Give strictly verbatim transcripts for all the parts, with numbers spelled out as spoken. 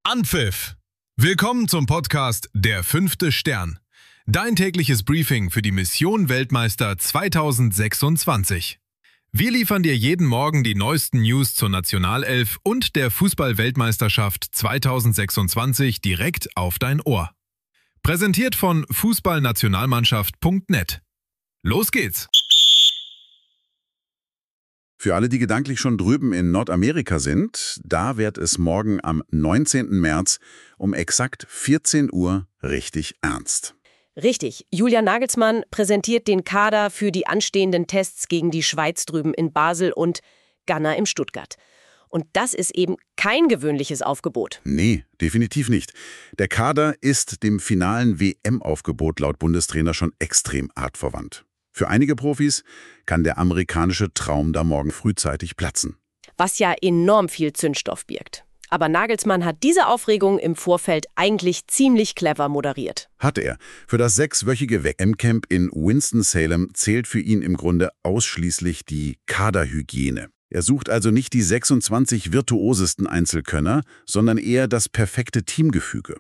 Anpfiff! Willkommen zum Podcast Der fünfte Stern. Dein tägliches Briefing für die Mission Weltmeister zweitausendsechsundzwanzig. Wir liefern dir jeden Morgen die neuesten News zur Nationalelf und der Fußball-Weltmeisterschaft zweitausendsechsundzwanzig direkt auf dein Ohr. Präsentiert von fußballnationalmannschaft punkt net. Los geht's! Für alle, die gedanklich schon drüben in Nordamerika sind, da wird es morgen am neunzehnten März um exakt vierzehn Uhr richtig ernst. Richtig. Julian Nagelsmann präsentiert den Kader für die anstehenden Tests gegen die Schweiz drüben in Basel und Ghana im Stuttgart. Und das ist eben kein gewöhnliches Aufgebot. Nee, definitiv nicht. Der Kader ist dem finalen W M-Aufgebot laut Bundestrainer schon extrem artverwandt. Für einige Profis kann der amerikanische Traum da morgen frühzeitig platzen. Was ja enorm viel Zündstoff birgt. Aber Nagelsmann hat diese Aufregung im Vorfeld eigentlich ziemlich clever moderiert. Hat er. Für das sechswöchige W M-Camp in Winston-Salem zählt für ihn im Grunde ausschließlich die Kaderhygiene. Er sucht also nicht die sechsundzwanzig virtuosesten Einzelkönner, sondern eher das perfekte Teamgefüge.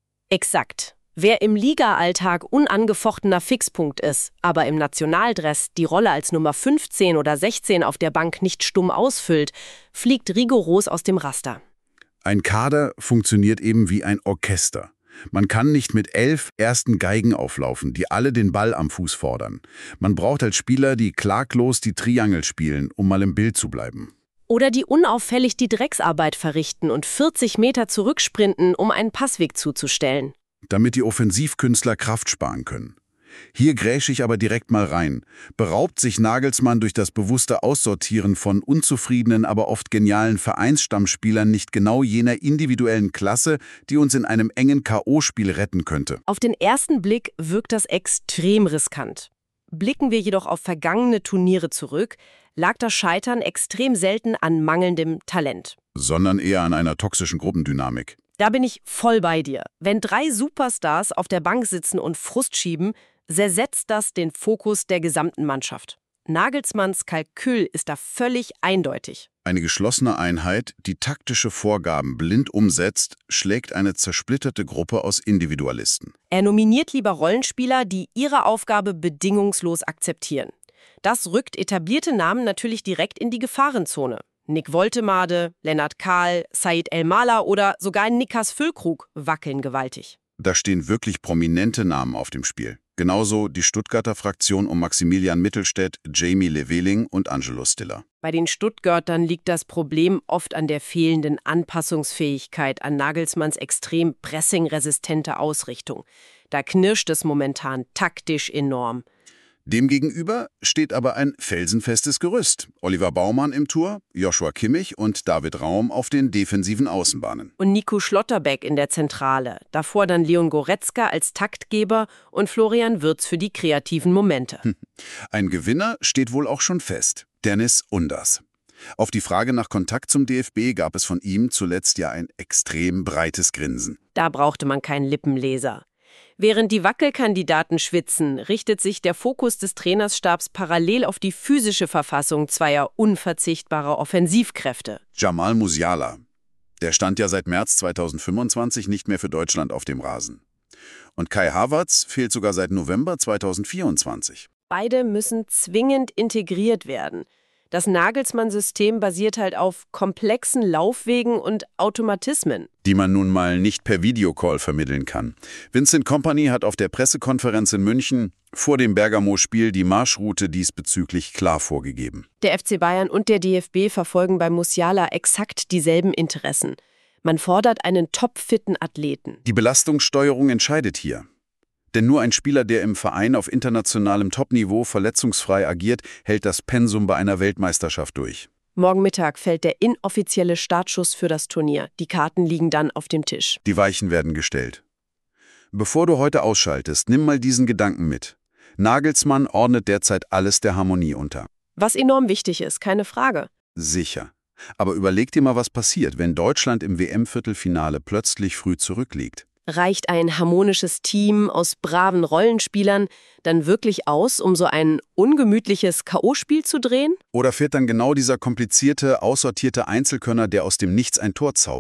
Exakt. Wer im Liga-Alltag unangefochtener Fixpunkt ist, aber im Nationaldress die Rolle als Nummer fünfzehn oder sechzehn auf der Bank nicht stumm ausfüllt, fliegt rigoros aus dem Raster. Ein Kader funktioniert eben wie ein Orchester. Man kann nicht mit elf ersten Geigen auflaufen, die alle den Ball am Fuß fordern. Man braucht als Spieler, die klaglos die Triangel spielen, um mal im Bild zu bleiben. Oder die unauffällig die Drecksarbeit verrichten und vierzig Meter zurücksprinten, um einen Passweg zuzustellen. Damit die Offensivkünstler Kraft sparen können. Hier grätsche ich aber direkt mal rein. Beraubt sich Nagelsmann durch das bewusste Aussortieren von unzufriedenen, aber oft genialen Vereinsstammspielern nicht genau jener individuellen Klasse, die uns in einem engen K O-Spiel retten könnte? Auf den ersten Blick wirkt das extrem riskant. Blicken wir jedoch auf vergangene Turniere zurück, lag das Scheitern extrem selten an mangelndem Talent. Sondern eher an einer toxischen Gruppendynamik. Da bin ich voll bei dir. Wenn drei Superstars auf der Bank sitzen und Frust schieben, zersetzt das den Fokus der gesamten Mannschaft. Nagelsmanns Kalkül ist da völlig eindeutig. Eine geschlossene Einheit, die taktische Vorgaben blind umsetzt, schlägt eine zersplitterte Gruppe aus Individualisten. Er nominiert lieber Rollenspieler, die ihre Aufgabe bedingungslos akzeptieren. Das rückt etablierte Namen natürlich direkt in die Gefahrenzone. Nick Woltemade, Lennart Kahl, Said El-Mala oder sogar Nikas Füllkrug wackeln gewaltig. Da stehen wirklich prominente Namen auf dem Spiel. Genauso die Stuttgarter Fraktion um Maximilian Mittelstädt, Jamie Leveling und Angelo Stiller. Bei den Stuttgartern liegt das Problem oft an der fehlenden Anpassungsfähigkeit an Nagelsmanns extrem pressingresistente Ausrichtung. Da knirscht es momentan taktisch enorm. Demgegenüber steht aber ein felsenfestes Gerüst. Oliver Baumann im Tor, Joshua Kimmich und David Raum auf den defensiven Außenbahnen. Und Nico Schlotterbeck in der Zentrale. Davor dann Leon Goretzka als Taktgeber und Florian Wirtz für die kreativen Momente. Ein Gewinner steht wohl auch schon fest. Dennis Unders. Auf die Frage nach Kontakt zum D F B gab es von ihm zuletzt ja ein extrem breites Grinsen. Da brauchte man keinen Lippenleser. Während die Wackelkandidaten schwitzen, richtet sich der Fokus des Trainerstabs parallel auf die physische Verfassung zweier unverzichtbarer Offensivkräfte. Jamal Musiala. Der stand ja seit März zweitausendfünfundzwanzig nicht mehr für Deutschland auf dem Rasen. Und Kai Havertz fehlt sogar seit November zweitausendvierundzwanzig. Beide müssen zwingend integriert werden. Das Nagelsmann-System basiert halt auf komplexen Laufwegen und Automatismen. Die man nun mal nicht per Videocall vermitteln kann. Vincent Kompany hat auf der Pressekonferenz in München vor dem Bergamo-Spiel die Marschroute diesbezüglich klar vorgegeben. Der F C Bayern und der D F B verfolgen bei Musiala exakt dieselben Interessen. Man fordert einen topfitten Athleten. Die Belastungssteuerung entscheidet hier. Denn nur ein Spieler, der im Verein auf internationalem Topniveau verletzungsfrei agiert, hält das Pensum bei einer Weltmeisterschaft durch. Morgen Mittag fällt der inoffizielle Startschuss für das Turnier. Die Karten liegen dann auf dem Tisch. Die Weichen werden gestellt. Bevor du heute ausschaltest, nimm mal diesen Gedanken mit. Nagelsmann ordnet derzeit alles der Harmonie unter. Was enorm wichtig ist, keine Frage. Sicher. Aber überleg dir mal, was passiert, wenn Deutschland im W M-Viertelfinale plötzlich früh zurückliegt. Reicht ein harmonisches Team aus braven Rollenspielern dann wirklich aus, um so ein ungemütliches K O-Spiel zu drehen? Oder fehlt dann genau dieser komplizierte, aussortierte Einzelkönner, der aus dem Nichts ein Tor zaubert?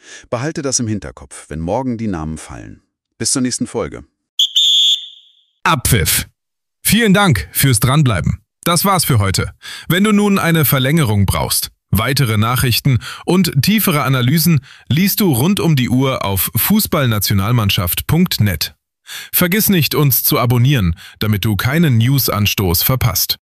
Behalte das im Hinterkopf, wenn morgen die Namen fallen. Bis zur nächsten Folge. Abpfiff. Vielen Dank fürs Dranbleiben. Das war's für heute. Wenn du nun eine Verlängerung brauchst, weitere Nachrichten und tiefere Analysen liest du rund um die Uhr auf fußballnationalmannschaft punkt net. Vergiss nicht, uns zu abonnieren, damit du keinen News-Anstoß verpasst.